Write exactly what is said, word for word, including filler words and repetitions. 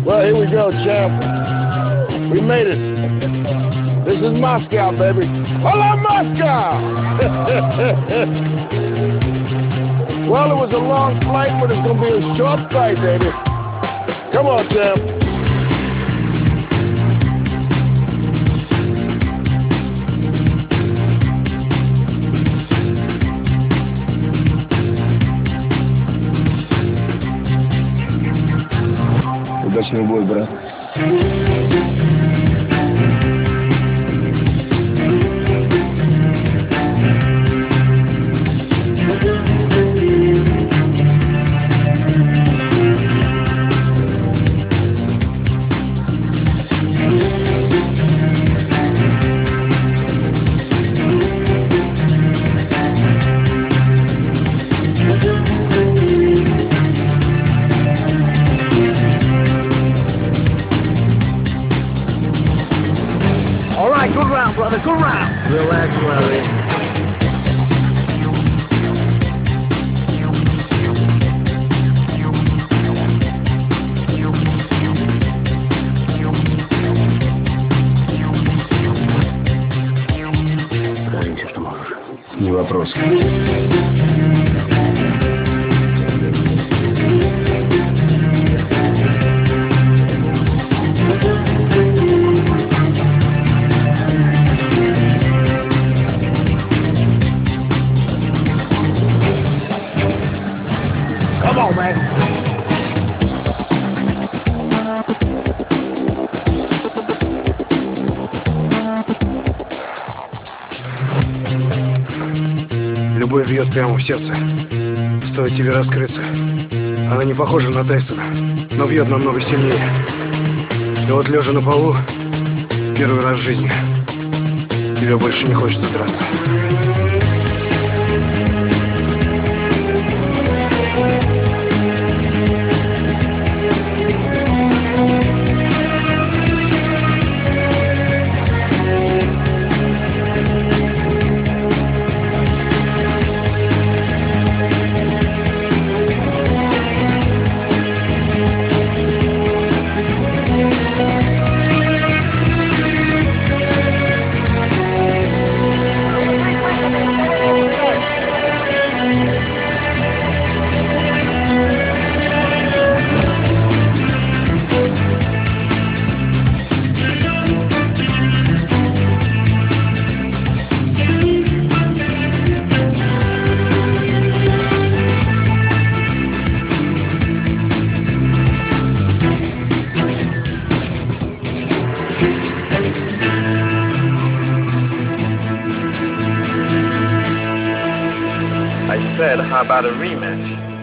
Well, here we go, champ. We made it. This is Moscow, baby. Hello, Moscow! Well, it was a long flight, but it's gonna be a short flight, baby. Come on, champ. Удачный бой, брат. All right, good round, brother, good round. Relax, Larry. Скажи все, что можешь. Не вопрос. Come on, man. Любовь бьет прямо в сердце. Стоит тебе раскрыться. Она не похожа на Тайсона, но бьет намного сильнее. И вот лежа на полу, первый раз в жизни, тебе больше не хочется драться. I said, how about a rematch?